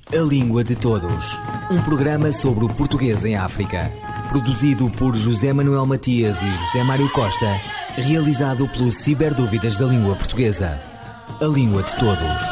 A Língua de Todos. Um programa sobre o português em África. Produzido por José Manuel Matias e José Mário Costa. Realizado pelo Ciberdúvidas da Língua Portuguesa. A Língua de Todos.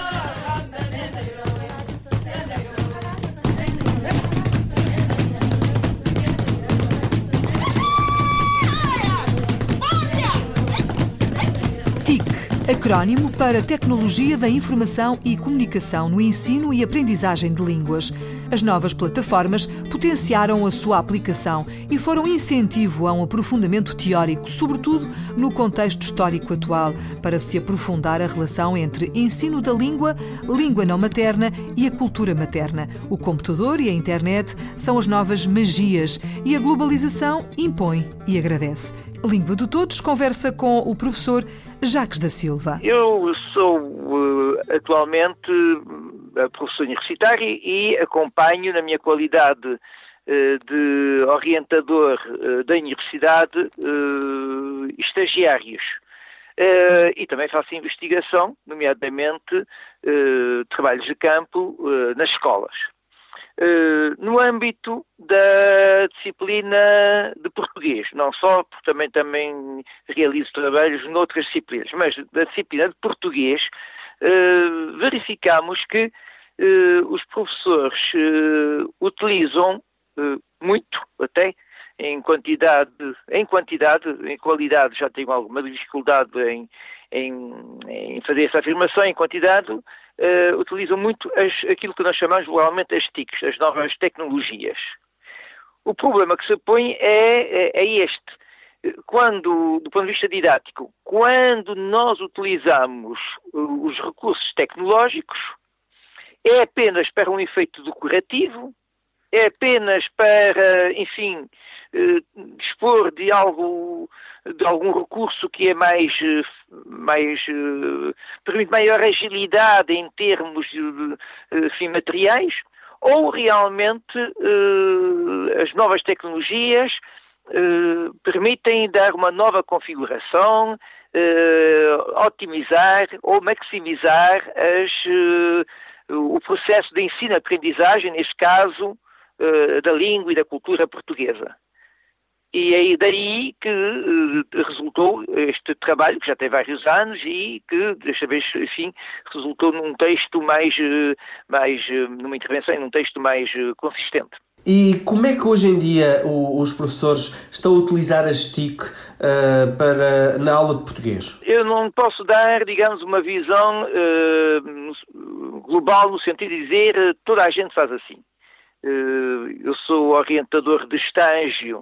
Acrónimo para Tecnologia da Informação e Comunicação no Ensino e Aprendizagem de Línguas. As novas plataformas potenciaram a sua aplicação e foram incentivo a um aprofundamento teórico, sobretudo no contexto histórico atual, para se aprofundar a relação entre ensino da língua, língua não materna e a cultura materna. O computador e a internet são as novas magias e a globalização impõe e agradece. A Língua de Todos conversa com o professor Jacques da Silva. Eu sou atualmente professor universitário e acompanho, na minha qualidade de orientador da universidade, estagiários. E também faço investigação, nomeadamente trabalhos de campo nas escolas. No âmbito da disciplina de português, não só, porque também realizo trabalhos noutras disciplinas, mas da disciplina de português, verificamos que os professores utilizam muito, até em quantidade, em qualidade já tenho alguma dificuldade em fazer essa afirmação, em quantidade, utilizam muito aquilo que nós chamamos globalmente as TICs, as novas tecnologias. O problema que se põe é este. Quando, do ponto de vista didático, quando nós utilizamos os recursos tecnológicos, é apenas para um efeito decorativo, é apenas para, enfim, dispor de algum recurso que é permite maior agilidade em termos de materiais, ou realmente as novas tecnologias permitem dar uma nova configuração, otimizar ou maximizar o processo de ensino-aprendizagem, neste caso, da língua e da cultura portuguesa. E é daí que resultou este trabalho, que já tem vários anos, e que, desta vez, enfim, resultou num texto numa intervenção, num texto mais consistente. E como é que hoje em dia os professores estão a utilizar as TIC na aula de português? Eu não posso dar, digamos, uma visão global no sentido de dizer toda a gente faz assim. Eu sou orientador de estágio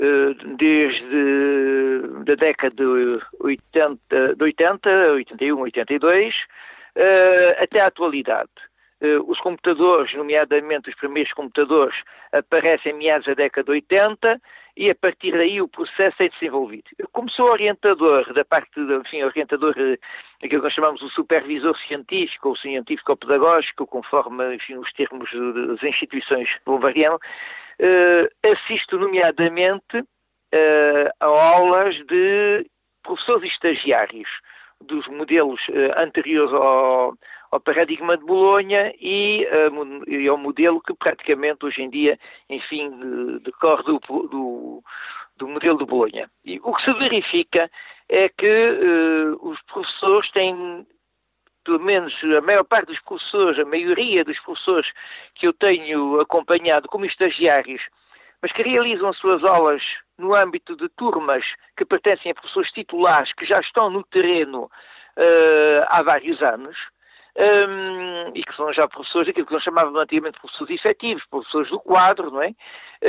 desde a década de 80, 81, 82, até à atualidade. Os computadores, nomeadamente os primeiros computadores, aparecem em meados da década de 80 e a partir daí o processo é desenvolvido. Eu, como sou orientador da parte, orientador, aquilo que nós chamamos de supervisor científico ou científico-pedagógico, conforme, enfim, os termos das instituições vão variando, assisto nomeadamente a aulas de professores estagiários dos modelos anteriores ao paradigma de Bolonha e ao modelo que praticamente hoje em dia, enfim, decorre do modelo de Bolonha. E o que se verifica é que os professores têm, pelo menos a maior parte dos professores, a maioria dos professores que eu tenho acompanhado como estagiários, mas que realizam as suas aulas no âmbito de turmas que pertencem a professores titulares que já estão no terreno há vários anos, e que são já professores, aquilo que nós chamávamos antigamente de professores efetivos, professores do quadro, não é?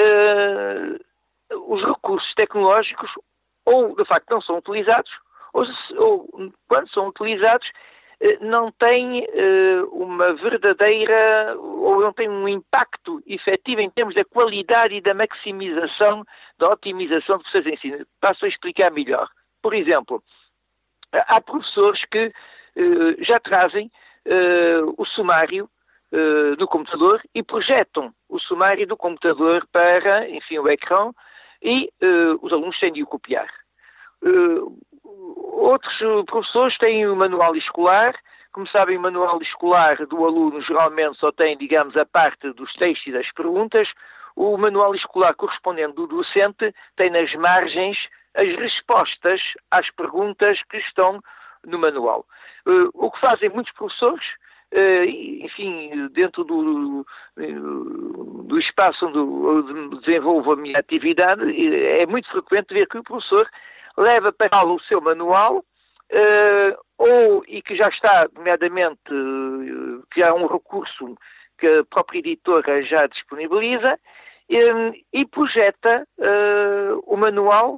Os recursos tecnológicos ou de facto não são utilizados, ou quando são utilizados não têm uma verdadeira, ou não têm um impacto efetivo em termos da qualidade e da maximização, da otimização do processo de ensino. Passo a explicar melhor. Por exemplo, há professores que já trazem o sumário do computador e projetam o sumário do computador para, enfim, o ecrã e os alunos têm de o copiar. Outros professores têm o manual escolar Como sabem, o manual escolar do aluno geralmente só tem, digamos, a parte dos textos e das perguntas. O manual escolar correspondente do docente tem nas margens as respostas às perguntas que estão no manual. O que fazem muitos professores, enfim, dentro do espaço onde eu desenvolvo a minha atividade, é muito frequente ver que o professor leva para aula o seu manual, e que já está, nomeadamente, que há um recurso que a própria editora já disponibiliza, e projeta o manual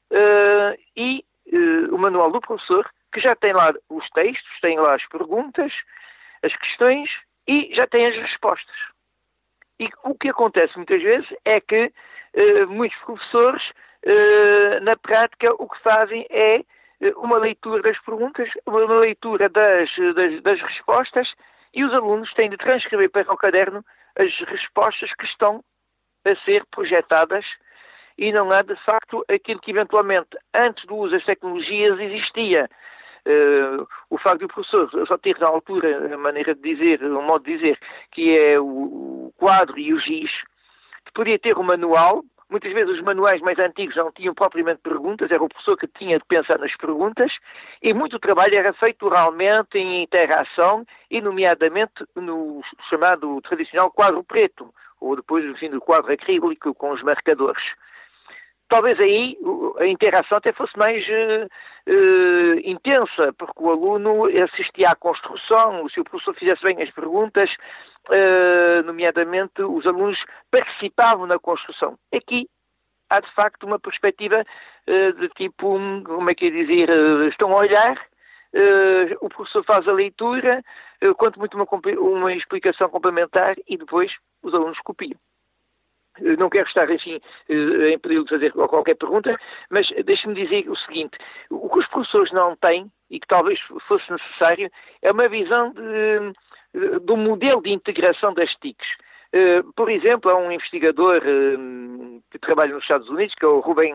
o manual do professor, que já tem lá os textos, tem lá as perguntas, as questões e já tem as respostas. E o que acontece muitas vezes é que muitos professores, na prática, o que fazem é uma leitura das perguntas, uma leitura das respostas, e os alunos têm de transcrever para o caderno as respostas que estão a ser projetadas, e não há, de facto, aquilo que eventualmente, antes do uso das tecnologias, existia. O facto do professor só ter na altura a maneira de dizer, um modo de dizer, que é o quadro e o giz, que podia ter um manual. Muitas vezes os manuais mais antigos não tinham propriamente perguntas, era o professor que tinha de pensar nas perguntas, e muito trabalho era feito oralmente, em interação, e nomeadamente no chamado tradicional quadro preto, ou depois, enfim, do quadro acrílico com os marcadores. Talvez aí a interação até fosse mais intensa, porque o aluno assistia à construção, se o professor fizesse bem as perguntas, nomeadamente os alunos participavam na construção. Aqui há de facto uma perspectiva de tipo, como é que é dizer, estão a olhar, o professor faz a leitura, quanto muito uma explicação complementar e depois os alunos copiam. Não quero estar, assim, em período de fazer qualquer pergunta, mas deixe-me dizer o seguinte: o que os professores não têm, e que talvez fosse necessário, é uma visão do modelo de integração das TICs. Por exemplo, há um investigador que trabalha nos Estados Unidos, que é o Ruben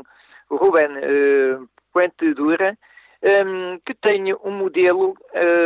Puente Dura, que tem um modelo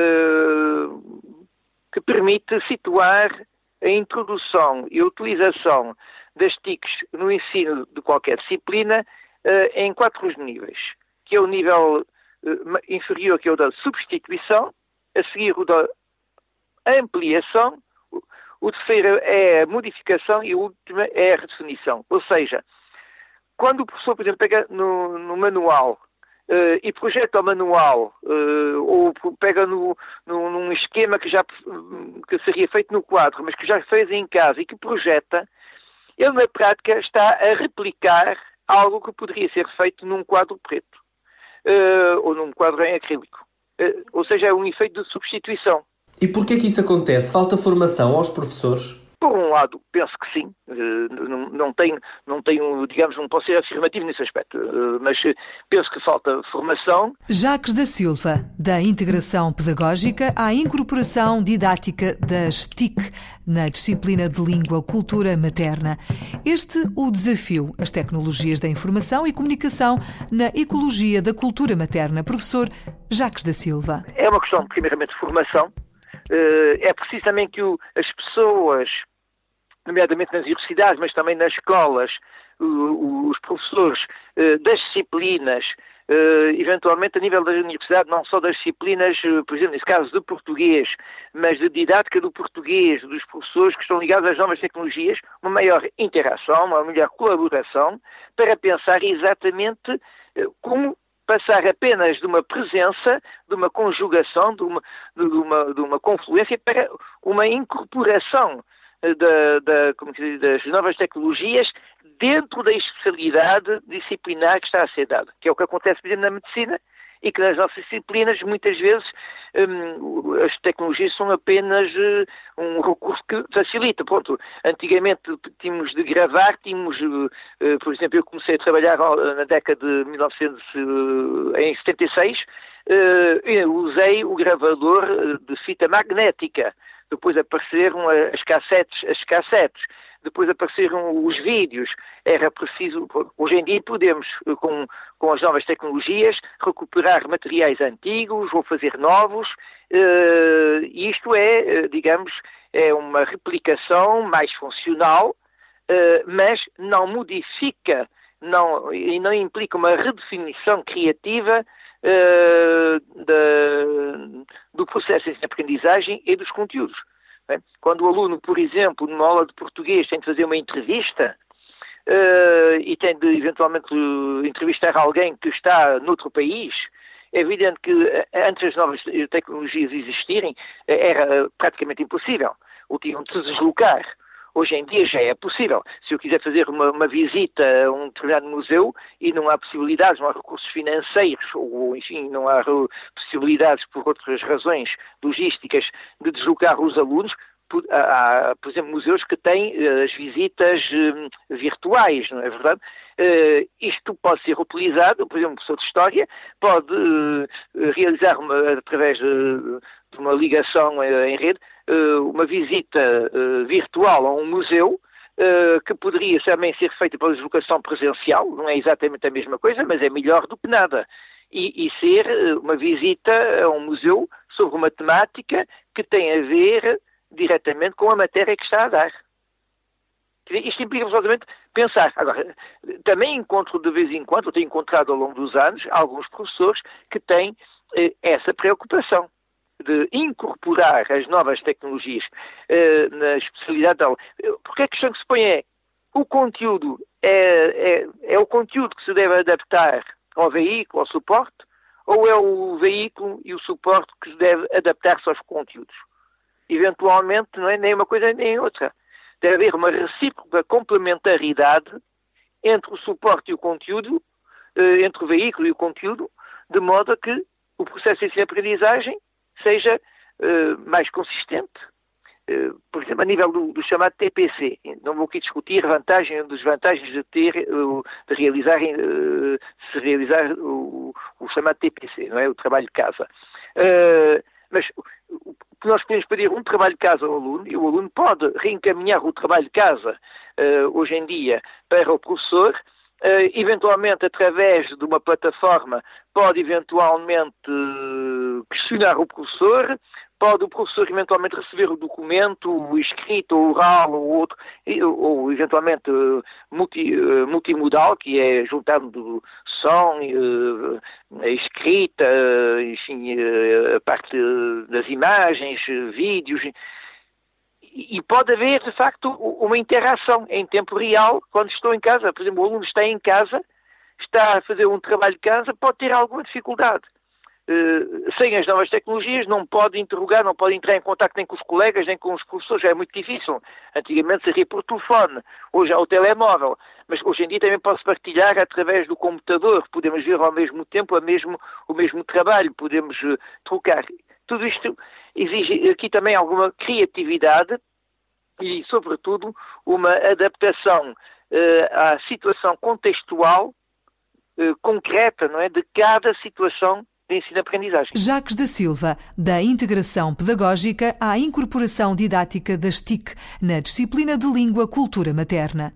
que permite situar a introdução e a utilização das TICs no ensino de qualquer disciplina em 4 níveis, que é o nível inferior, que é o da substituição, a seguir o da ampliação, o terceiro é a modificação e o último é a redefinição. Ou seja, quando o professor, por exemplo, pega no manual e projeta o manual, ou pega num esquema que seria feito no quadro, mas que já fez em casa e que projeta, ele na prática está a replicar algo que poderia ser feito num quadro preto, ou num quadro em acrílico. Ou seja, é um efeito de substituição. E porquê que isso acontece? Falta formação aos professores? Por um lado, penso que sim. Não tenho, digamos, não posso ser afirmativo nesse aspecto, mas penso que falta formação. Jacques da Silva, da integração pedagógica à incorporação didática das TIC na disciplina de Língua Cultura Materna. O desafio, as tecnologias da informação e comunicação na ecologia da cultura materna. Professor Jacques da Silva. É uma questão, primeiramente, de formação. É preciso também que as pessoas, nomeadamente nas universidades, mas também nas escolas, os professores das disciplinas, eventualmente a nível da universidade, não só das disciplinas, por exemplo, nesse caso de português, mas de didática do português, dos professores que estão ligados às novas tecnologias, uma maior interação, uma melhor colaboração, para pensar exatamente como passar apenas de uma presença, de uma conjugação, de uma confluência para uma incorporação das novas tecnologias dentro da especialidade disciplinar que está a ser dada, que é o que acontece, por exemplo, na medicina, e que nas nossas disciplinas, muitas vezes, as tecnologias são apenas um recurso que facilita. Pronto, antigamente tínhamos de gravar, por exemplo, eu comecei a trabalhar na década de 1976, eu usei o gravador de fita magnética, depois apareceram as cassetes, depois apareceram os vídeos. Era preciso, hoje em dia podemos, com as novas tecnologias, recuperar materiais antigos ou fazer novos, e isto é, digamos, é uma replicação mais funcional, mas não modifica, e não implica uma redefinição criativa do processo de ensino-aprendizagem e dos conteúdos. Quando o aluno, por exemplo, numa aula de português tem de fazer uma entrevista e tem de eventualmente entrevistar alguém que está noutro país, é evidente que antes das novas tecnologias existirem era praticamente impossível. Ou tinham de se deslocar. Hoje em dia já é possível. Se eu quiser fazer uma visita a um determinado museu e não há possibilidades, não há recursos financeiros, ou enfim, não há possibilidades por outras razões logísticas de deslocar os alunos, há, por exemplo, museus que têm as visitas virtuais, não é verdade? Isto pode ser utilizado, por exemplo, um professor de História pode realizar, através de uma ligação em rede, uma visita virtual a um museu, que poderia também ser feita pela deslocação presencial, não é exatamente a mesma coisa, mas é melhor do que nada. E ser uma visita a um museu sobre uma temática que tem a ver diretamente com a matéria que está a dar. Isto implica absolutamente pensar. Agora, também encontro de vez em quando, eu tenho encontrado ao longo dos anos, alguns professores que têm essa preocupação de incorporar as novas tecnologias na especialidade da aula. Porque a questão que se põe é, o conteúdo é o conteúdo que se deve adaptar ao veículo, ao suporte, ou é o veículo e o suporte que se deve adaptar-se aos conteúdos? Eventualmente, não é nem uma coisa nem outra. Deve haver uma recíproca complementaridade entre o suporte e o conteúdo, entre o veículo e o conteúdo, de modo a que o processo de ensino-aprendizagem seja mais consistente. Por exemplo, a nível do chamado TPC. Não vou aqui discutir vantagens ou desvantagens de realizar o chamado TPC, não é? O trabalho de casa. Mas nós podemos pedir um trabalho de casa ao aluno e o aluno pode reencaminhar o trabalho de casa, hoje em dia, para o professor. Eventualmente, através de uma plataforma, pode eventualmente questionar o professor, pode o professor eventualmente receber o documento, o escrito, ou oral, ou outro, ou eventualmente multimodal, que é juntando som, a escrita, enfim, a parte das imagens, vídeos. E pode haver, de facto, uma interação em tempo real quando estou em casa. Por exemplo, o aluno está em casa, está a fazer um trabalho de casa, pode ter alguma dificuldade. Sem as novas tecnologias não pode interrogar, não pode entrar em contacto nem com os colegas, nem com os professores, já é muito difícil. Antigamente seria por telefone, hoje há o telemóvel, mas hoje em dia também pode-se partilhar através do computador, podemos ver ao mesmo tempo o mesmo trabalho, podemos trocar. Tudo isto exige aqui também alguma criatividade e, sobretudo, uma adaptação à situação contextual concreta, não é, de cada situação de ensino-aprendizagem. Jacques da Silva, da integração pedagógica à incorporação didática das TIC na disciplina de Língua Cultura Materna.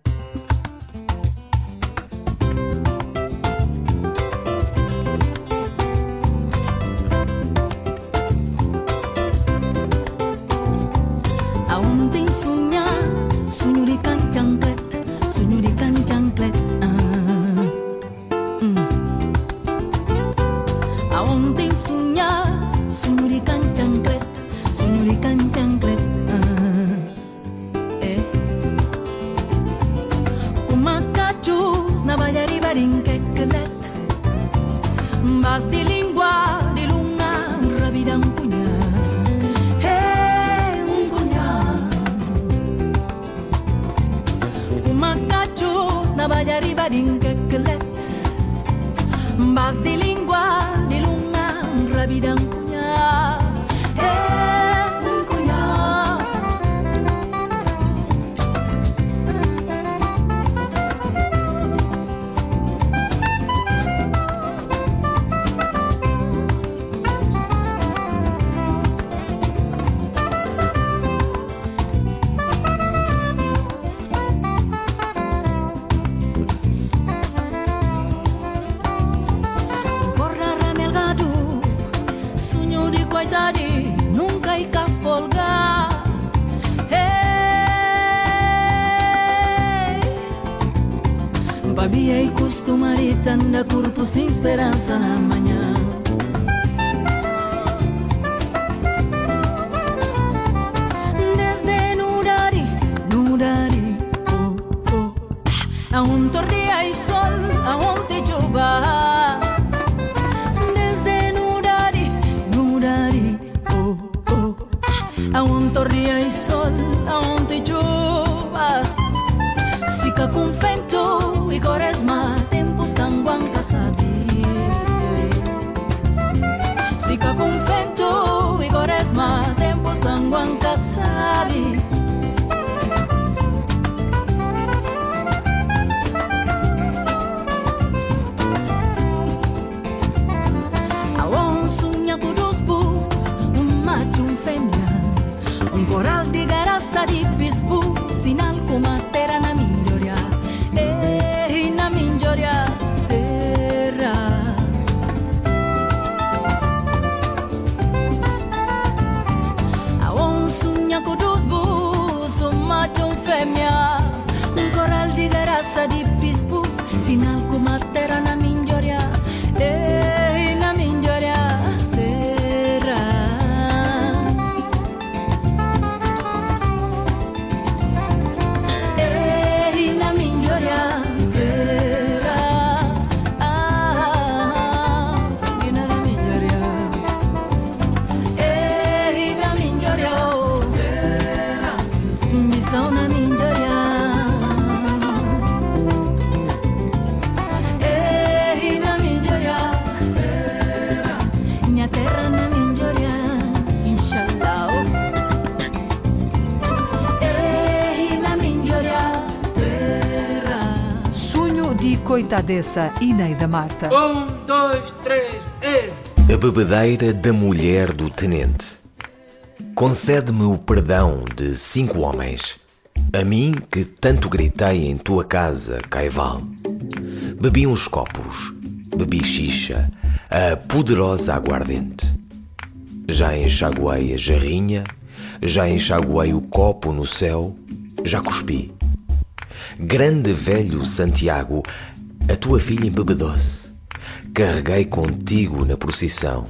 sabia e costumarita anda corpo sem esperança na manhã. Desde Nurari, oh, oh, aonde torria e sol, aonde chuva. Desde Nurari, oh, oh, aonde torria e sol, aonde chuva. Sica com vento e quaresma, tempos tão guanca sabe. Sica com vento e quaresma, tempos tão guanca sabe. Aon sonha com dos bus, macho, fêmea, coral de garaça de bispo, sinal como a terra na minhoria, na minhoria terra. Aon sonha com dos bus, macho, fêmea, coral de garaça de bispo, sinal como a terra na minhoria, na minhoria terra. Coitadessa Ineida Marta. 1, 2, 3, A bebedeira da mulher do tenente. Concede-me o perdão de 5 homens, a mim que tanto gritei em tua casa, Caival. Bebi uns copos, bebi xixa, a poderosa aguardente. Já enxaguei a jarrinha, já enxaguei o copo no céu, já cuspi. Grande velho Santiago, a tua filha embebedou-se. Carreguei contigo na procissão.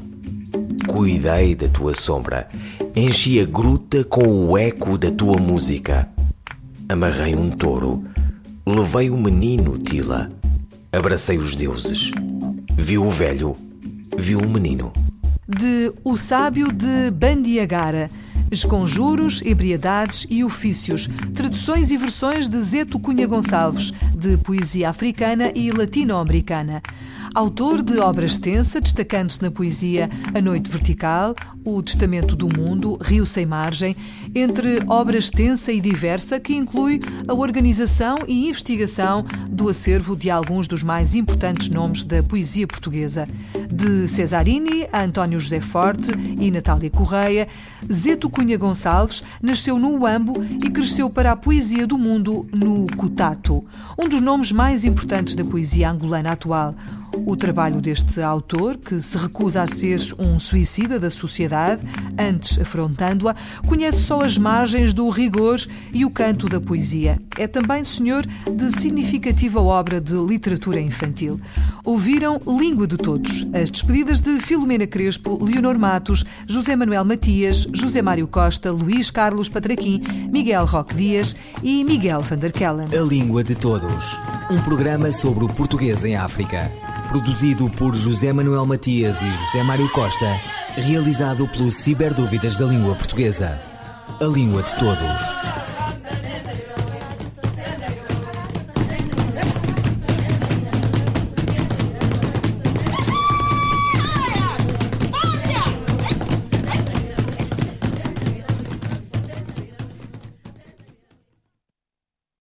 Cuidei da tua sombra. Enchi a gruta com o eco da tua música. Amarrei um touro. Levei o menino, Tila. Abracei os deuses. Viu o velho. Viu o menino. De O Sábio de Bandiagara. Esconjuros, ebriedades e ofícios, traduções e versões de Zeto Cunha Gonçalves, de poesia africana e latino-americana. Autor de obra extensa, destacando-se na poesia A Noite Vertical, O Testamento do Mundo, Rio Sem Margem, entre obra extensa e diversa que inclui a organização e investigação do acervo de alguns dos mais importantes nomes da poesia portuguesa. De Cesarini a António José Forte e Natália Correia, Zeto Cunha Gonçalves nasceu no Uambo e cresceu para a poesia do mundo no Cutato, um dos nomes mais importantes da poesia angolana atual. O trabalho deste autor, que se recusa a ser um suicida da sociedade, antes afrontando-a, conhece só as margens do rigor e o canto da poesia. É também senhor de significativa obra de literatura infantil. Ouviram Língua de Todos, as despedidas de Filomena Crespo, Leonor Matos, José Manuel Matias, José Mário Costa, Luís Carlos Patraquim, Miguel Roque Dias e Miguel van der Kellen. A Língua de Todos, um programa sobre o português em África. Produzido por José Manuel Matias e José Mário Costa, realizado pelo Ciberdúvidas da Língua Portuguesa. A Língua de Todos.